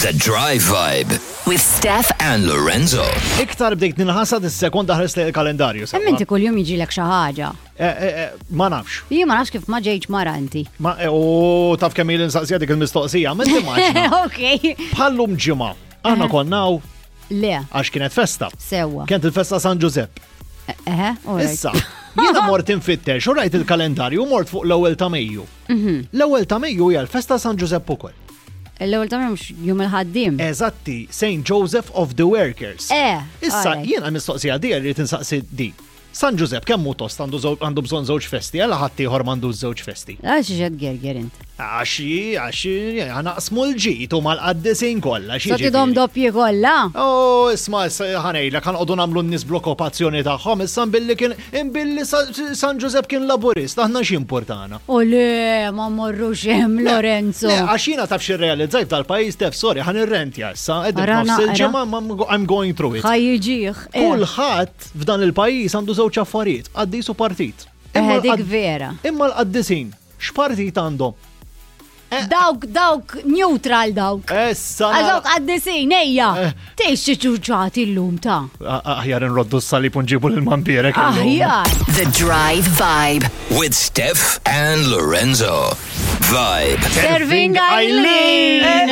The Drive Vibe with Steph and Lorenzo. Iktar bdejt ninħasad is-sekonda ħares il-kalendarju. Inti kuljum jiġilek xi ħaġa. Ma nafx. Jien ma nafx kif ma ġejtx mara inti. Taf kemm il-insaqsija dik il-mistoqsija, ma timmaġna. Okej. Bħallum ġimgħa. Aħna konnaw Le. għax kienet festa. Sewwa. Kienet il-festa San Giuseppe. Issa, jiena mort infittex u rajt il-kalendarju u mort fuq l-ewwel ta' Mejju. L-ewwel ta' Mejju hija l-festa San Giuseppe ukoll. L-ewwel ta' mhux jum il-ħaddiem. Eżatti, St. Joseph of the Workers. Issa, alright. jiena mistoqsija di li tinsaqsi di. San Giuseppe kemm hu tost għandu bżonn żewġ festi, għal ħadd ieħor m'għandux żewġ festi. Għax ġed gerger int. Għaxi, naqsmu l-ġit u mal-qaddisin kollha. So tidhom doppji kollha? Isma' ħanejlek ħanqogħdu nagħmlu n-nies blokkupazzjoni tagħhom, issa imbilli San Giuseppe kien laburist, aħna xi importana. U le, ma morrux hemm Lorenzo. Għax jiena taf xi realizzajt tal-pajjiż tef, sorry, ħanirrentja issa, qegħdin nofs il-ġimgħa I'm going through it. Ħajjiġih. Kulħadd f'dan il-pajjiż għandu żewġ affarijiet, qaddis u partit. Dik vera. Imma l-qaddisin, x'partit għandhom? Dawk neutral dawk. Essa. Dawk għaddisin, ejja. Tgħix xi ċuċċati llum ta'. Aħjar nroddu s-salib u nġibu l-mampirek. Aħjar. The Drive Vibe with Steph and Lorenzo. Vibe. Serving Eileen.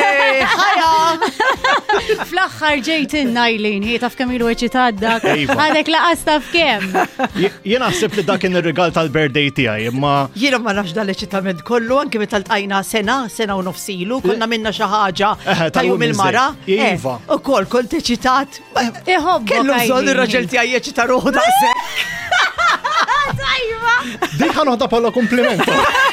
Fl-aħħar ġejtin Eileen, hi taf kemm ilu eċitaddak. Għadek laqas taf kemm. Jien naħseb li dak kien ir-rigal tal-birthday tiegħi, imma Jiena ma nafx dal-eċitament kollu, anke meta ltqajna sena u nofsilu, konna minna xi ħaġa ta' jum il-mara. Iva. Ukoll kont eċitat. Iħobbok Kellu bżonn ir-raġel tiegħi eċita ruħu daqshekk. dik ħanoħda bħala kompliment.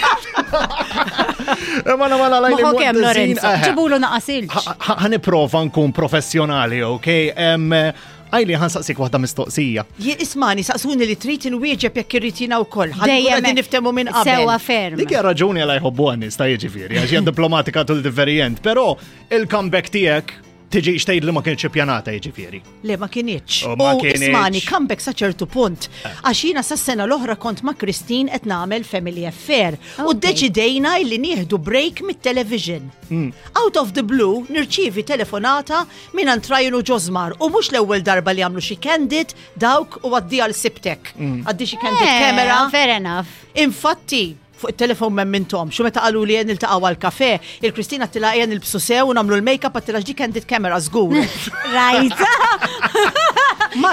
Mala lajli. Moħu kemm Lorenzo, ġibulu naqasilx. Ħaniprofa nkun professjonali, okej? Għajli ħansaqsik waħda mistoqsija. Ismani, saqsuni li trid inwieġeb jekk irrid jiena wkoll. Ħadd niftehmu minn qabel. Sewa ferm. Dik hija raġuni għal jħobbu għannis ta' jiġifieri, għax hija diplomatika tul differjent, però il-comeback tiegħek tiġi xtejt li ma kienx ippjanata jiġifieri. Le ma kienitx. Ma kienitx. Ismani, comeback sa ċertu punt. Għax jiena sas-sena l-oħra kont ma' Christine qed nagħmel family affair u ddeċidejna li nieħdu break mit-television. Out of the blue nirċievi telefonata minn Antrajan u Ġosmar u mhux l-ewwel darba li għamlu xi candid dawk u għaddija l-sibtek. Għaddi xi candid kamera. Fair enough. Infatti, fuq il-telefon memmintom, xu meta qalu li jen il-taqaw għal-kafe, il-Kristina tila jen il-bsu sew u namlu l-make-up għattila ġdi candid camera zgur. Rajta. Ma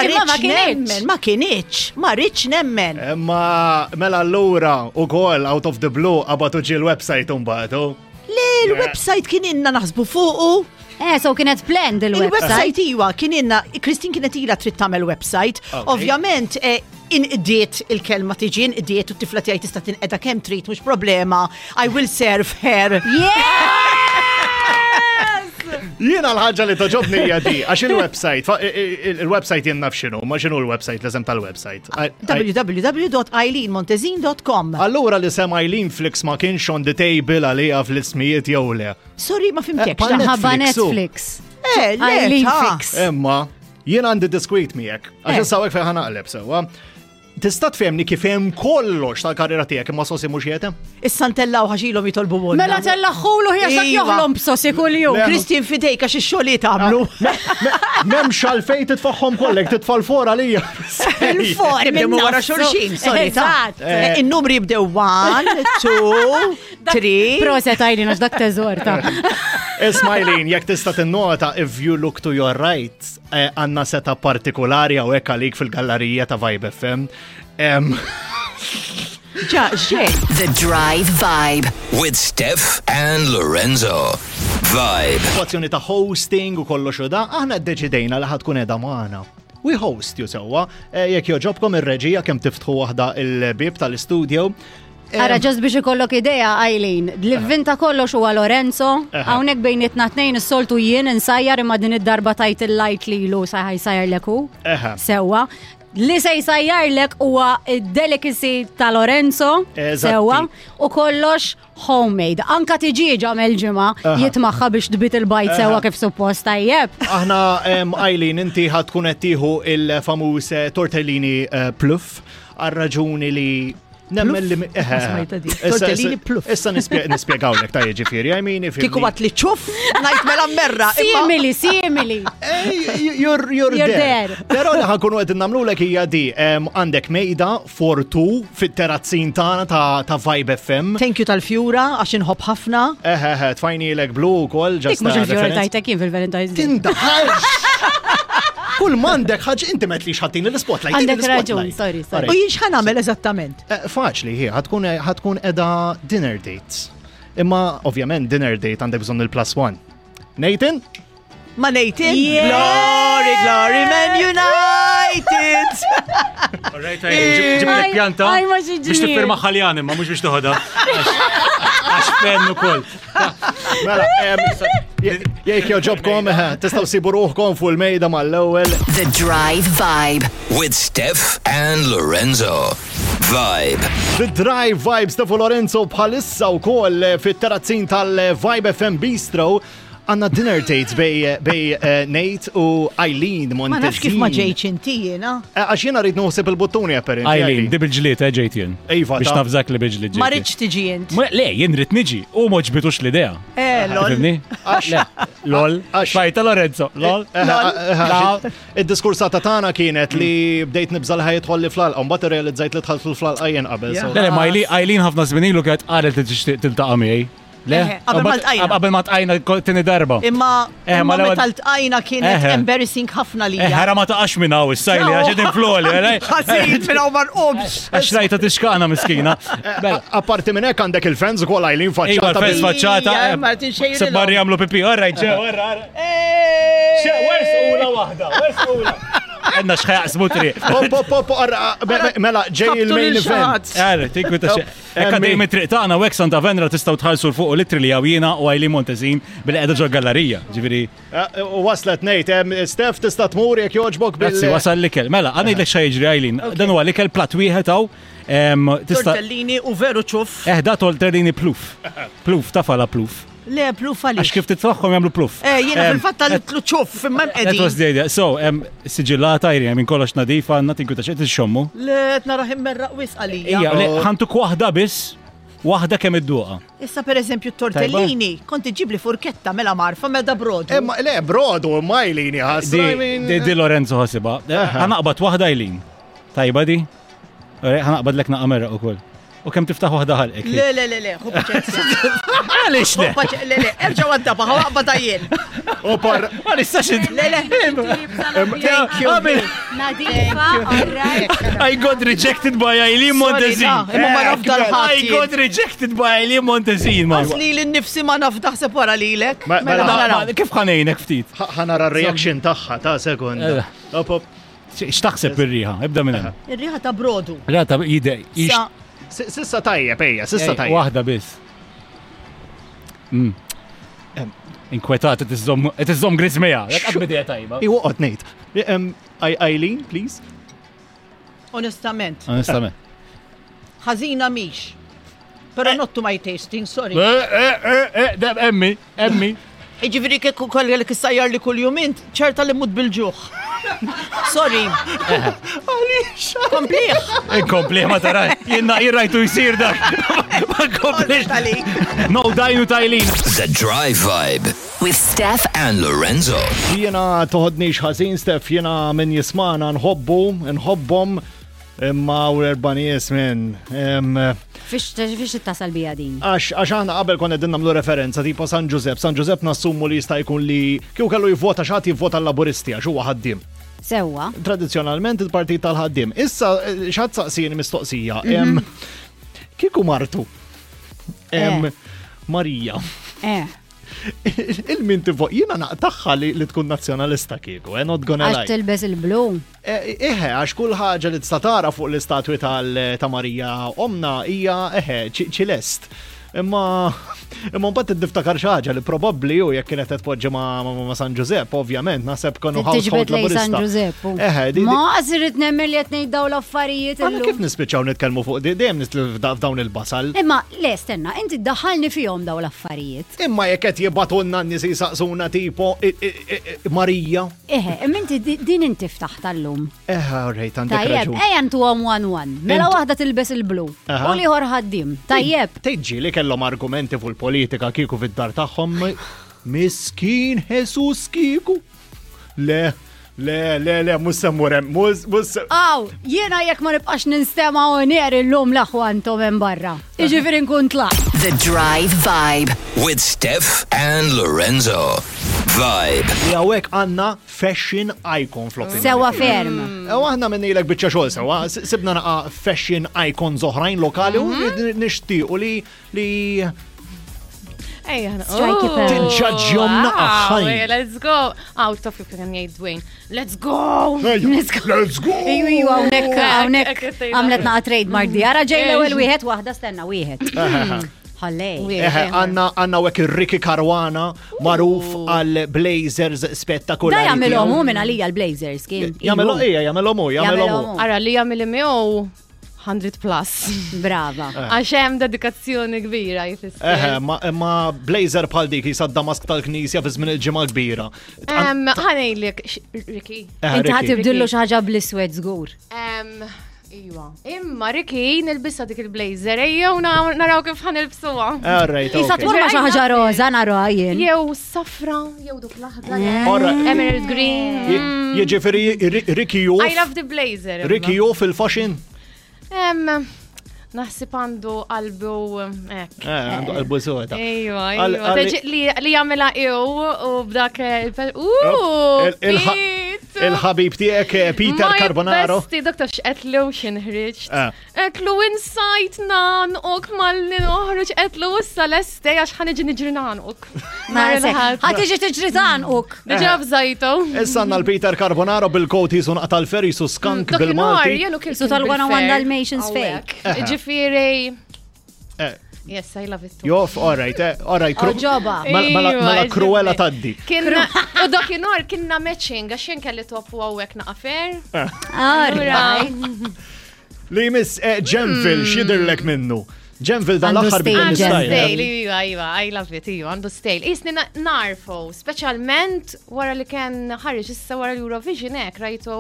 rridx nemmen. Ma mela allura u kol out of the blue qabatu ġi l-website umbagħtu. Le, l-website kien inna naħsbu fuqu. So kienet planned il-website. Il-website iwa, kien inna, Kristin kienet ila trid tagħmel website. Ovvjament, inqdiet il-kelma tiġi, inqdiet u t-tifla tiegħi tista' tinqeda kemm trid mhux problema. I will serve her. Jiena l-ħaġa li toġobni hija di, għax il-website jien naf x'inhu, ma x'inhu l-website l-eżem tal-website. www.eileen-montezin.com. Allura li sem Eileen Flix ma kienx on the table għalija fl-ismijiet jew le. Sorry, ma fimtekx. Ħabba Netflix. Eileen Flix. Imma, jien għandi diskwit miegħek, għax sawek fejn ħanaqleb sewwa. Tista' tfehmni kif hemm kollox tal-karriera tiegħek imma sosi mhux jietem? Issa ntellaw ħaxilhom jitolbu multa. Mela tellaħħulu ħja sak joħlom b'sosi kuljum. Kristin fidejk għax ix-xogħliet għamlu. M'hemmx għalfejn titfaħħom kollek titfal fora lija. Il-for nibdew wara xulxin, sorry ta'. In-numri jibdew 1, 2, 3. Proset Eileen għax dak teżor ta'. Ismajlin, jekk tista' tinnota if you look to your right, għandna seta partikolari hawnhekk għalik fil-gallerija ta' Vibe FM. The Drive Vibe with Steph and Lorenzo. Vibe. Situazzjoni ta' hosting u kollox u da, aħna ddeċidejna li ħadkun qiegħda magħna. We host ju sewwa, jekk joġobkom ir-reġija kemm tiftħu waħda il-bib tal-istudio. Ara ġast biex ikollok idea, Eileen, l-vinta kollox huwa Lorenzo, hawnhekk bejnietna tnejn is-soltu jien insajjar imma din id-darba tajt il-light lilu sajjar leku. Sewwa. Li se jsajjarlek huwa id-delicacy ta' Lorenzo, sewwa, u kollox homemade. Anka tiġi ġamel ġimgħa jitmaħħa biex tbit il-bajt sewwa kif suppost tajjeb. Aħna Eileen inti ħadd tkun qed tieħu il-famuż tortellini pluff għar-raġuni li Nemmen li Smajta di. Tortellini pluff. Issa nispjegawlek ta' jiġifieri, I mean if Kiku għat li ċuff, ngħid mela merra. Simili. You're there. Però li ħankunu qed nagħmlulek hija di għandek mejda for two fit-terrazzin tagħna ta' Vibe FM. Thank you tal-fjura għax inħobb ħafna. Tfajnilek blu wkoll Dik mhux il-fjura tajtek jien fil-Valentine's Day. Tindaħħalx! Kull mandek ħaġ inti met li xħattin l-spotlight. Għandek raġun, sorry. U jien x'ħan nagħmel eżattament? Faċli, ħatkun edha dinner dates. Imma ovvjament dinner date għandek bżonn il+1. Nathan? Ma Nathan? Glory, Man United! Alright, ġiblek pjanta biex tifirma ħaljan imma mhux biex toħodha. Għax fennu kol. Mela, jekk joġobkom, tistgħu sibu ruħkom fuq il-mejda mal-ewwel. The Drive Vibe with Steph and Lorenzo. Vibe. The Drive Vibe Steph u Lorenzo bħalissa wkoll fit-terrazzin tal-Vibe FM Bistro. Għanna dinner dates bej Nate u Eileen Montezin. Ma nafx kif ma ġejċ inti jiena. Għax jiena rrid noħseb il-buttuni apparently. Eileen, di bil-ġliet ġejt jien. Iva, biex nafżak li bil-ġliet ġejt. Ma rridx tiġi int. Le, jien rrid niġi u ma ġbitux l-idea. Lol. Lol. Fajta Lorenzo. Lol. Id-diskursata tagħna kienet li bdejt nibżal ħajtħolli fl-alqa, mbagħad irrealizzajt li dħalt fl-alqa jien qabel. Le, ma Eileen ħafna żmien ilu kienet qalet li tixtieq tiltaqa' miegħi. Le, qabel ma tqajna tini darba. Imma meta tqajna kienet embarrassing ħafna li. Ħara ma taqax minn hawn is-sajli għax qed infloli. Ħażin minn hawn ma nqobx. Għax rajta tixkaqna miskina. Apparti minn hekk għandek il-fans ukoll Eileen faċċata. Iva l-fans faċċata. Sebbarri jagħmlu pipi, orrajt ġew, orra. Wers ula waħda, wers ula. Għenna xħajaqsmu tri. Mela, ġej il-main event. Għarri, tikku ta' xe. Ekka dejjem it-triq tagħna u Santa Venera tistgħu tħallsu l-fuq u litri li għawjina u Eileen Montezin bil-qiegħda ġo gallerija. Ġifieri. Waslet ngħid, Steph tista' tmur jekk jogħġbok bil. Grazzi, wasal l-ikel. Mela, għandek xi jiġri Eileen. Dan huwa l-ikel platt wieħed hawn. Tortellini u veru ċuff. Da tortellini pluf. Pluf, tafala pluf. Le, pluf għalix. Għax kif titfaħħom jagħmlu pluf. Jiena fil-fatta l-tlu ċuff, imma qegħdin. So, siġillata jri minn kollox nadifa, natin kuta xejn tixxommu. Le, naraħ immerraq wis għalija. Ħantuk waħda biss. Waħda kemm id-duqa. Issa per eżempju tortellini, konti ġibli furketta mela marfa mela brodu. Le, brodu, ma Eileen ħasra. Di Lorenzo ħasiba. Ħanaqbad waħda Eileen. Tajba di? Ħanaqbad lek naqamerra ukoll. U kemm tiftaħ waħda ħalqek. Le, hu paċenzja. Għaliex le? Le, erġa' għaddaba, ħaqbad għajjien. Ma nistax Le. Thank you. Nadifa, alright. I got rejected by Eileen Montezin. Imma ma nafda l-ħadd. I got rejected by Eileen Montezin. Asli l-nifsi ma nafdaħseb wara lilek. Kif ħanejnek ftit? Ħanara r-reaction tagħha ta' sekond. X'taħseb ir-riħa? Ibda minn hemm. Ir-riħa ta' brodu. Riħa ta' idej. Sissa tajjeb, sissa tajjeb. Waħda biss. Inkwetat, qed iżomm grismija. Jekk bidea tajba. Iwaqgħod ngħid. Eileen, please. Onestament. ħażina mhix. Però not to my tasting, sorry. Emmi. Iġifieri kieku kollek issajjar li kull jumint, ċerta li mut bil-ġuħ. Sorry. Għaliex? Kompliħ. Kompliħ ma taraj. Jirrajtu jisir dak. Ma kompliħ. No dajnu tajlin. The Drive Vibe with Steph and Lorenzo. Jiena toħodniex ħażin, Steph, jiena min jismana nħobbhom imma u l-erbanies minn. Fiex it-tasal bija din? Għax għana qabel kon qegħdin nagħmlu referenza tipo San Giuseppe. San Giuseppe nassumu li jista' jkun li kieku kellu jivvota x'ħadd jivvota l-laburisti għax huwa ħaddiem. Sewwa. Tradizzjonalment il-partit tal-ħaddiem. Issa x'ħadd saqsini mistoqsija. Kieku martu. Marija. Il-min tivvot, jiena naqtaħħa li tkun nazzjonalista kieku, not gonna lie. Għax tilbes il-blu. Għax kull ħaġa li tista' tara fuq l-istatwi ta' Marija omna hija ċilest. Imma mbagħad tiddiftakar xi ħaġa li probabbli u jekk kienet qed tpoġġi ma' San Giuseppe, ovvjament, naħseb kienu household laburista. San Giuseppe. Ma qasirit nemmen li qed ngħid dawn l-affarijiet illum. Kif nispiċċaw nitkellmu fuq dejjem nitlu f'dawn il-basal. Imma le stenna, inti ddaħħalni fihom dawn l-affarijiet. Imma jekk qed jibgħatulna n-nies jisaqsuna tipo Marija. Inti din inti ftaħt tal-lum. Alright, għandek raġun. Tajjeb, għantuhom 1-1. Mela waħda tilbes il-blu. U liħor ħaddim. Tajjeb. Tejġi li kellhom argumenti fuq il-politika kieku fid-dar tagħhom miskin Jesus kieku. Le, mhux semmurem, Aw, jiena jekk ma nibqax ninstema' hawnhekk illum l-aħwantom hemm barra. Jiġifieri nkun tlaq. The Drive Vibe with Steph and Lorenzo. Vibe. Jawek għanna fashion icon flok. Sewa ferm. Aħna minnilek biċċa xogħol sewa, sibna naqa fashion icon oħrajn lokali u nixtiequ li tinġaġġjom naqaħħajn. Let's go. Out of you can jgħid Dwayne. Let's go. Let's go. Iju, hawnhekk għamlet naqa trademark di. Ara ġej l-ewwel wieħed waħda stenna wieħed. Ħallej. Għanna wek il-Ricky Caruana maruf għal blazers spettakolari. Da jagħmelhom hu minn għalija l-blazers kien. Jagħmelhom hu. Ara li jagħmel miegħu 100 plus. Brava. Għax hemm dedikazzjoni kbira jfisser. Ma blazer bħal dik jisa d-Damask tal-Knisja fi żmien il-ġimgħa kbira. Ħanejlek, Ricky. Inti ħatibdillu xi ħaġa bl-iswed żgur. Iwa. Imma Ricky nilbisha dik il-blazer, ejjew naraw kif ħanilbsuha. Jisa tmurma xi ħaġa roża naruha jien. Jew safra, jew dik l-aħdar. Emerald green. Jiġifieri Ricky Joff. I love the blazer. Ricky Joff fil-fashion. Naħsib għandu qalbu hekk. Għandu qalbu soda. Ejwa. Li jagħmilha u b'dak il-ħabib tiegħek Peter Carbonaro. Besti doktor x'qetlu x'inħriġt. Qetlu insajt nanqok malli noħroġ qetlu issa lestej għax ħaniġi niġri nanqok. Ħatiġi tiġri tanqok. Diġà bżajtu. Issa għandna l-Peter Carbonaro bil-koti sun qatal-fer jisu skank bil-Malti. Su tal-101 Dalmatians fake. Ġifieri. Yes, I love it too. Joff, all right. Ġoba. Mela Cruella taddi. U dakinhar kienna matching għax jien kelli toppu hawnhekk naqafer. Li miss Gemville x'jidhirlek minnu. Gemville dan l-aħħar bil-style. Iva, I love it, għandu style. Isni narfu, speċjalment wara li kien ħarġ issa wara l-Eurovision hekk rajtu.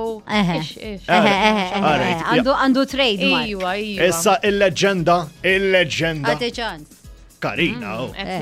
Għandu trademark. Iva. Issa il-leġenda. Għati ċans. Karina.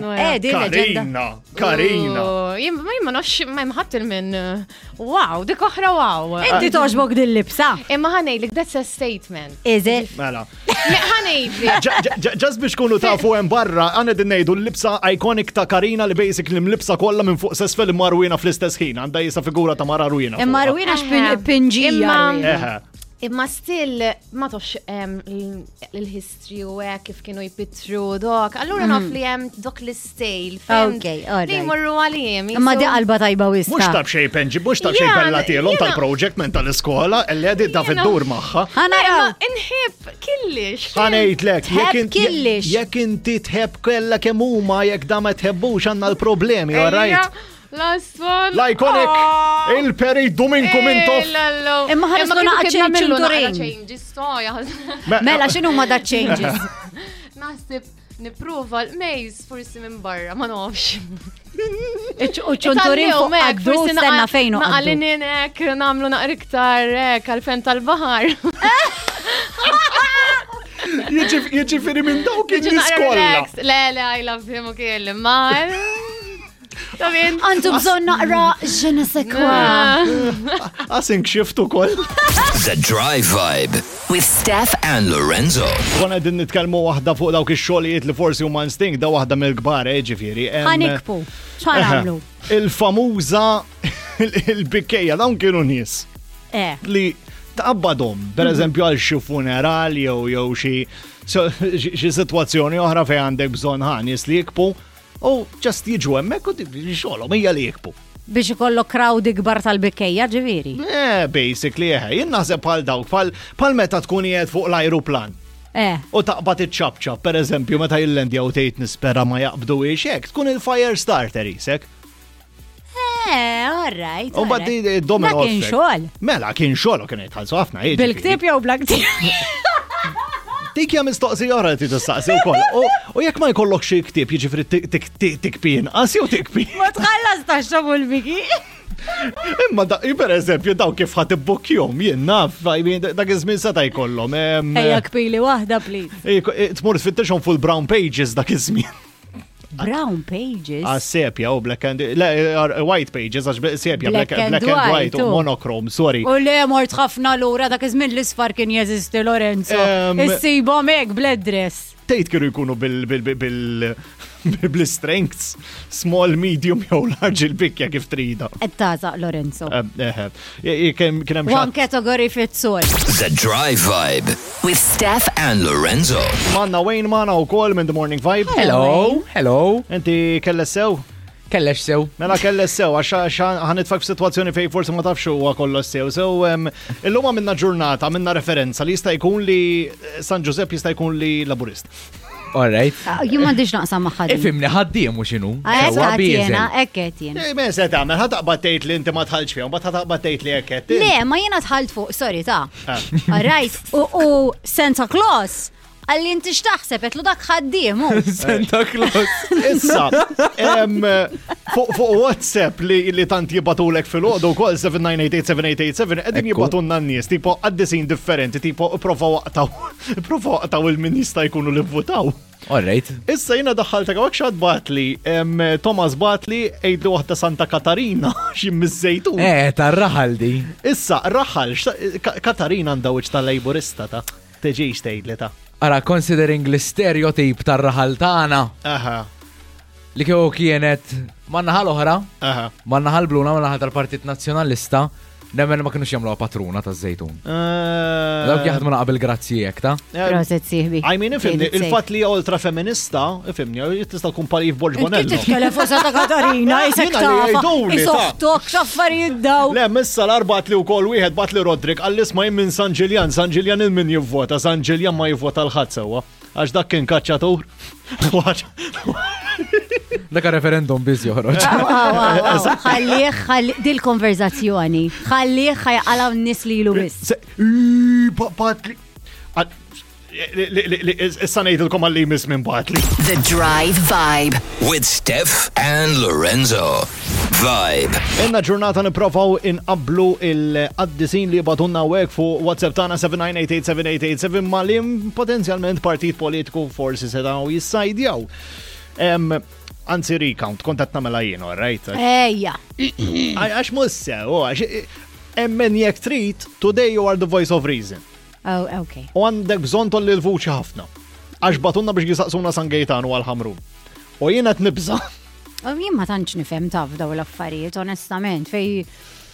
Jimma nafx ma jmħattil minn wow, dik oħra wow. Inti toġbok dil-libsa. Imma ħanejlik, that's a statement. Is it? Mela. Ħanejlik. Just biex kunu tafu hemm barra, għana din ngħidu l-libsa iconic ta' Karina li basically mlibsa kollha minn fuq sesfel immarwina fl-istess ħin, għandha jisa figura ta' mara rwina. Immarwina x'pinġija. Imma still ma tofx l-history u kif kienu jpitru dok. Allura naf li hemm dok l-istejl. Okay, all right. Li jmorru għalihom. Imma di qalba tajba wista. Mhux tab xejn penġi, mhux tab xejn bella tielhom tal-project minn tal-iskola li qegħdi ta' fid-dur magħha. Inħib killix. Ħanejdlek, killix. Jekk inti tħeb kellha kemm huma jekk da ma tħebbux għandna l-problemi, all right? Last one. L-iconic, il-Peri Dominku Mintof. Imma ħarislu naqa changes. Mela, xinu ma da changes? Naħsib niprofa l-mejz forsi minn barra, ma nofx. U ċunturin fuq għaddu stenna fejnu għaddu. Naqalinin ek, namlu naqra iktar ek, għalfen tal-bahar. Jieġifiri minn dawk il-niskolla. Le, I love him u kelli, ma. Għandu bżon naqra ġena sekwa. Għasink xiftu kol. The Drive Vibe with Steph and Lorenzo. Għana din nitkelmu wahda fuq dawk ix-xogħlijiet li forsi huma instinct da wahda mill-kbar, ġifieri. Ħanikpu. X'ħan għamlu? Il-famuża il-bikkejja dawn kienu nies. Li taqbadhom, pereżempju għal xi funeral jew xi sitwazzjoni oħra fejn għandek bżonn ħanis li jikpu. U ġast jiġu hemmhekk u xogħolhom hija li jikbu. Biex ikollok crowd ikbar tal-bikkejja ġifieri. Basically jien naħseb bħal dawk bħal meta tkun qiegħed fuq l-ajruplan. U taqbad iċ-ċabċab, per eżempju, meta jillendja u tgħid nispera ma jaqbdu hekk, tkun il-fire starter isek. All right. U bad domino. Kien xogħol. Mela, kien xogħol u kien jitħallsu ħafna. Bil-ktib jew bl-ktib. Dik hija mistoqsija oħra li tistaqsi wkoll. U jekk ma jkollok xi ktib, jiġifieri tikbin, qas jew tikbin. Ma tħallas taxxabu l-biki. Imma per eżempju daw kif ħat ibbukjhom jien naf, dak iż-żmien seta' jkollhom. Ejja kpili waħda please. Tmur tfittexhom full brown pages dak iż-żmien. Brown pages? Sepja u black and white pages, għax sepja black and white u monochrome, sorry. U le mort ħafna lura dak iż-żmien l-isfar kien jeżisti Lorenzo. Issibhom hekk bl-address. Tgħid kienu jkunu bil-strengths, small, medium, jew large il-bikja kif trida. Ettaza, Lorenzo. One category fits all. The Drive Vibe with Steph and Lorenzo. Manna Wayne Mana u kol minn The Morning Vibe. Hello. Enti kelles sew? Kellex sew. Mela kelles sew, għax ħanitfak f'sitwazzjoni fej forsi ma tafx huwa kollox sew. Illum minna ġurnata, minna referenza li jista' jkun li San Giuseppe jista' jkun li laburist. All right. Jien m'għandix naqsam ma' ħaddim. Ifimni ħaddiem u x'inhu. Ekket jien. Me se tagħmel ħataqbad tgħid li inti ma tħallx fihom, bad ħataqbad tgħid li hekk. Le, ma jiena tħallt fuq, sorry ta'. All right. U Santa Claus għalli inti x'taħseb qedlu dak ħaddiem hu. Santa Claus. Issa, fuq WhatsApp li tant jibatulek fil-għodu wkoll 79887887 qegħdin jibatunna n-nies tipo għaddisin differenti, tipo prova waqtaw il-min jista' jkunu li vvutaw. All right. Issa jiena daħħaltek hawnhekk x'għad Batli, Thomas Batli għidlu waħda Santa Katarina xi miż-żejtun. Tar-raħal di. Issa, raħal, Katarina għandha wiċċ tal-lejburista ta' teġix tgħidli ta'. Ara, considering l-stereotip tar-raħal tagħna. Li kieku kienet man-naħa l-oħra, man-naħa l-bluna, man-naħa tal-Partit Nazzjonalista, nemmen ma kienux jagħmluha patruna taż-żejtun. Dawk jaħdmu qabel grazzi hekk ta'. Proset sieħbi. I mean, ifimni, il-fatt li ultra feminista, ifimni, tista' tkun pari f'Borġ Bonello. Kif titkellem fuq Santa Katarina, isek tafa. Isoħtok x'affarijiet daw. Le, missa l-arbat li wkoll wieħed bat li Rodrik għall-isma' minn San Ġiljan il-min jivvota, San Ġiljan ma jivvota l-ħadd sewwa. Għax dak kien kaċċatur. Dak referendum biż joħroġ. Ħallih dil-konverzazzjoni. Ħallih ħajqalaw n-nies lilu biss. Batli. Issa ngħidilkom għalli jmiss minn Batli. The Drive Vibe with Steph and Lorenzo. Vibe. Inna ġurnata niprofaw inqablu il-qaddisin li batunna wek fuq WhatsApp tana 79887887 ma li potenzjalment partit politiku forsi sedaw jissajdjaw. Anzi recount, kontat namela jien, right? Ejja. Għax musse, emmen jek trit, today you are the voice of reason. Oh, okay. U għandek bżon tolli l-vuċi ħafna. Għax batunna biex jisaqsuna San Gaetano għal-ħamru. U jien qed nibża. Jien ma tantx nifhem taf daw l-affarijiet, onestament, fej.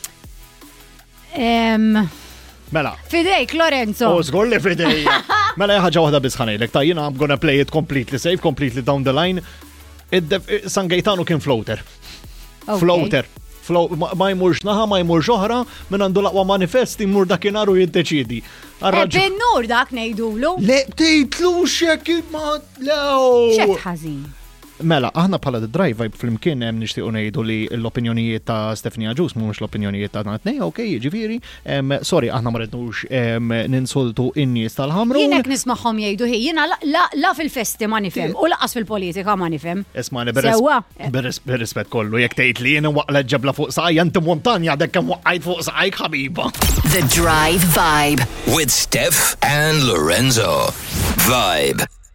Mela. Fidejk, Lorenzo. Żgur li fidej. Mela ħaġa waħda biss ħanejlek, ta' jiena I'm gonna play it completely safe, completely down the line. San Gaetano kien floater. Floater. Ma jmurx naħa, ma jmurx oħra, minn għandu laqwa manifesti jmur dakinhar u jiddeċidi. Ben-nur dak ngħidulu. Le, tgħidlu x'jekk ma lew. X'qed ħażin. Mela, aħna bħala The-Drive Vibe flimkien hemm nixtiequ ngħidu li l-opinjonijiet ta' Stefania Ġus mhumiex l-opinjonijiet ta' tnejn, okej, jiġifieri. Sorry, aħna ma rridux ninsultu in-nies tal-ħamru. Jien hekk nismagħhom jgħidu jiena la fil-festi ma nifhem u laqas fil-politika ma nifhem. Ismani bir-rispett kollu, jekk tgħid li jiena waqla ġebla fuq saqajja inti montanja dek kemm waqqajt fuq saqajk ħabiba. The Drive Vibe with Steph and Lorenzo. Vibe.